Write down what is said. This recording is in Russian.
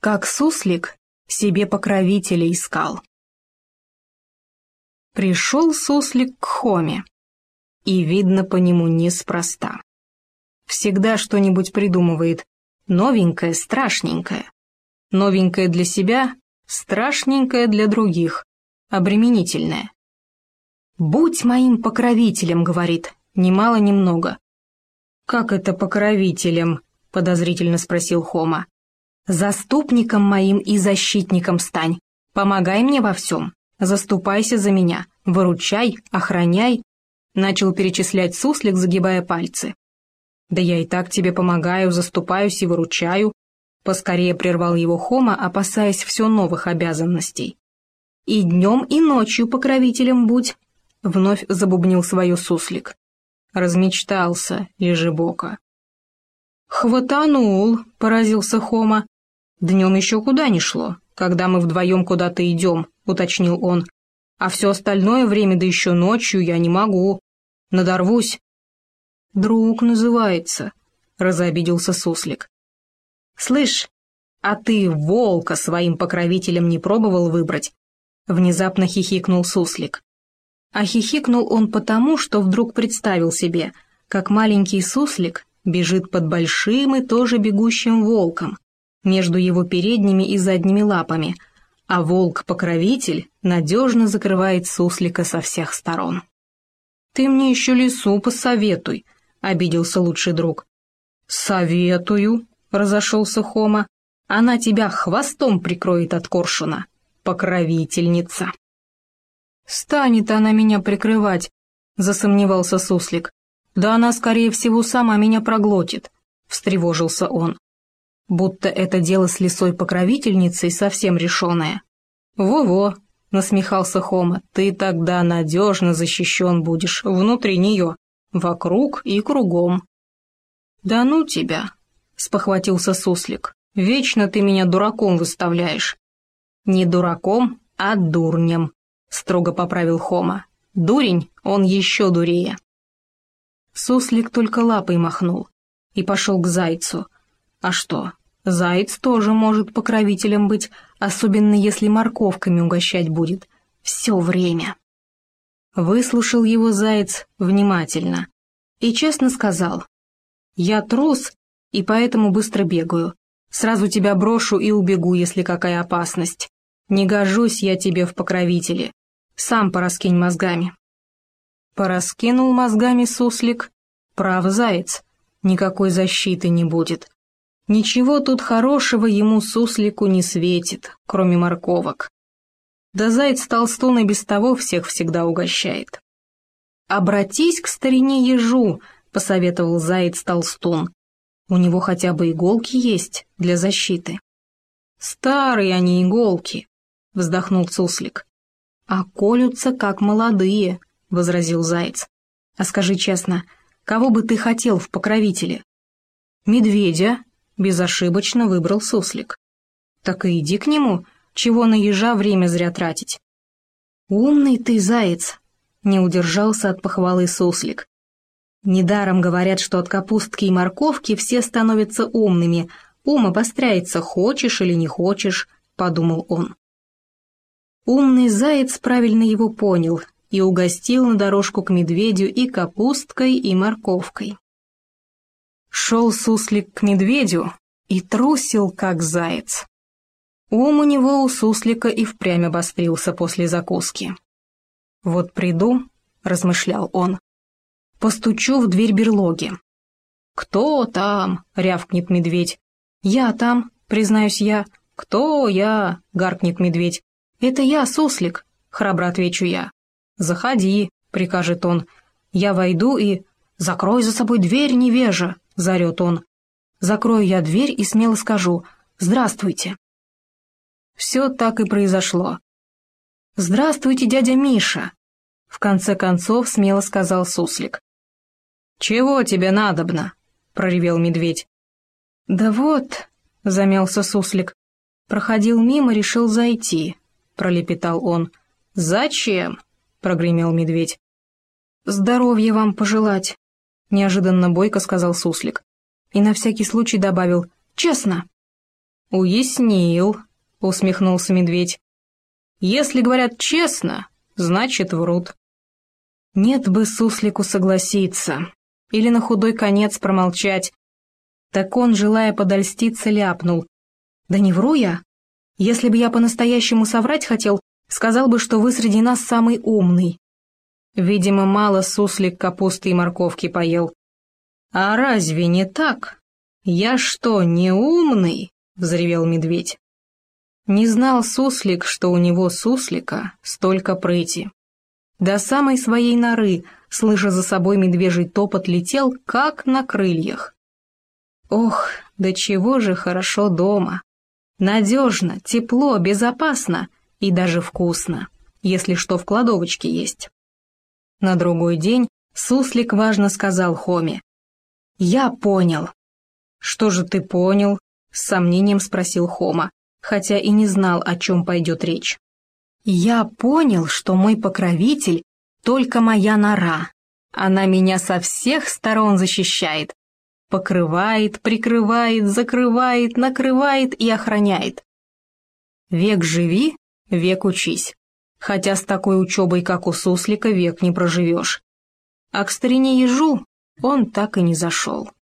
Как суслик себе покровителя искал. Пришел суслик к Хоме, и видно по нему неспроста. Всегда что-нибудь придумывает, новенькое, страшненькое. Новенькое для себя, страшненькое для других, обременительное. «Будь моим покровителем», — говорит, ни мало ни много. «Как это покровителем?» — подозрительно спросил Хома. «Заступником моим и защитником стань, помогай мне во всем, заступайся за меня, выручай, охраняй», — начал перечислять суслик, загибая пальцы. «Да я и так тебе помогаю, заступаюсь и выручаю», — поскорее прервал его Хома, опасаясь все новых обязанностей. «И днем, и ночью покровителем будь», — вновь забубнил свое суслик. Размечтался лежебока. «Хватанул», — поразился Хома. «Днем еще куда ни шло, когда мы вдвоем куда-то идем», — уточнил он. «А все остальное время, да еще ночью, я не могу. Надорвусь». «Друг называется», — разобиделся суслик. «Слышь, а ты волка своим покровителем не пробовал выбрать?» — внезапно хихикнул суслик. А хихикнул он потому, что вдруг представил себе, как маленький суслик бежит под большим и тоже бегущим волком, между его передними и задними лапами, а волк-покровитель надежно закрывает суслика со всех сторон. «Ты мне еще лису посоветуй», — обиделся лучший друг. «Советую», — разошелся Хома, — «она тебя хвостом прикроет от коршуна, покровительница». «Станет она меня прикрывать», — засомневался суслик. «Да она, скорее всего, сама меня проглотит», — встревожился он. Будто это дело с лисой-покровительницей совсем решенное. «Во-во», — насмехался Хома, — «ты тогда надежно защищен будешь внутри нее, вокруг и кругом». «Да ну тебя», — спохватился суслик, — «вечно ты меня дураком выставляешь». «Не дураком, а дурнем», — строго поправил Хома. «Дурень, он еще дурее». Суслик только лапой махнул и пошел к зайцу. А что, заяц тоже может покровителем быть, особенно если морковками угощать будет. Все время. Выслушал его заяц внимательно и честно сказал: «Я трус и поэтому быстро бегаю. Сразу тебя брошу и убегу, если какая опасность. Не гожусь я тебе в покровители. Сам пораскинь мозгами». Пораскинул мозгами суслик. Прав заяц, никакой защиты не будет. Ничего тут хорошего ему, суслику, не светит, кроме морковок. Да заяц-толстун и без того всех всегда угощает. «Обратись к старине ежу», — посоветовал заяц-толстун. «У него хотя бы иголки есть для защиты». «Старые они иголки», — вздохнул суслик. «А колются, как молодые», — возразил заяц. «А скажи честно, кого бы ты хотел в покровителе?» «Медведя», — безошибочно выбрал суслик. «Так и иди к нему, чего на ежа время зря тратить». «Умный ты, заяц», — не удержался от похвалы суслик. «Недаром говорят, что от капустки и морковки все становятся умными, ум обостряется, хочешь или не хочешь», — подумал он. Умный заяц правильно его понял и угостил на дорожку к медведю и капусткой, и морковкой. Шел суслик к медведю и трусил, как заяц. Ум у него, у суслика, и впрямь обострился после закуски. «Вот приду», — размышлял он, — «постучу в дверь берлоги». «Кто там?» — рявкнет медведь. «Я там», — признаюсь я. «Кто я?» — гаркнет медведь. «Это я, суслик», — храбро отвечу я. «Заходи», — прикажет он. Я войду и... «Закрой за собой дверь, невежа», — заорет он. Закрою я дверь и смело скажу: «Здравствуйте». Все так и произошло. «Здравствуйте, дядя Миша», — в конце концов смело сказал суслик. «Чего тебе надобно?» — проревел медведь. «Да вот», — замялся суслик, — «проходил мимо, решил зайти», — пролепетал он. «Зачем?» — прогремел медведь. «Здоровья вам пожелать», — неожиданно бойко сказал суслик. И на всякий случай добавил: «Честно». «Уяснил», — усмехнулся медведь. «Если говорят честно, значит врут». Нет бы суслику согласиться, или на худой конец промолчать. Так он, желая подольститься, ляпнул: «Да не вру я. Если бы я по-настоящему соврать хотел, сказал бы, что вы среди нас самый умный». Видимо, мало суслик капусты и морковки поел. «А разве не так? Я что, не умный?» — взревел медведь. Не знал суслик, что у него суслика столько прыти. До самой своей норы, слыша за собой медвежий топот, летел, как на крыльях. Ох, да чего же хорошо дома. Надежно, тепло, безопасно и даже вкусно, если что в кладовочке есть. На другой день суслик важно сказал Хоме: «Я понял». «Что же ты понял?» — с сомнением спросил Хома, хотя и не знал, о чем пойдет речь. «Я понял, что мой покровитель — только моя нора. Она меня со всех сторон защищает. Покрывает, прикрывает, закрывает, накрывает и охраняет. Век живи, век учись. Хотя с такой учебой, как у суслика, век не проживешь. А к старине ежу он так и не зашел».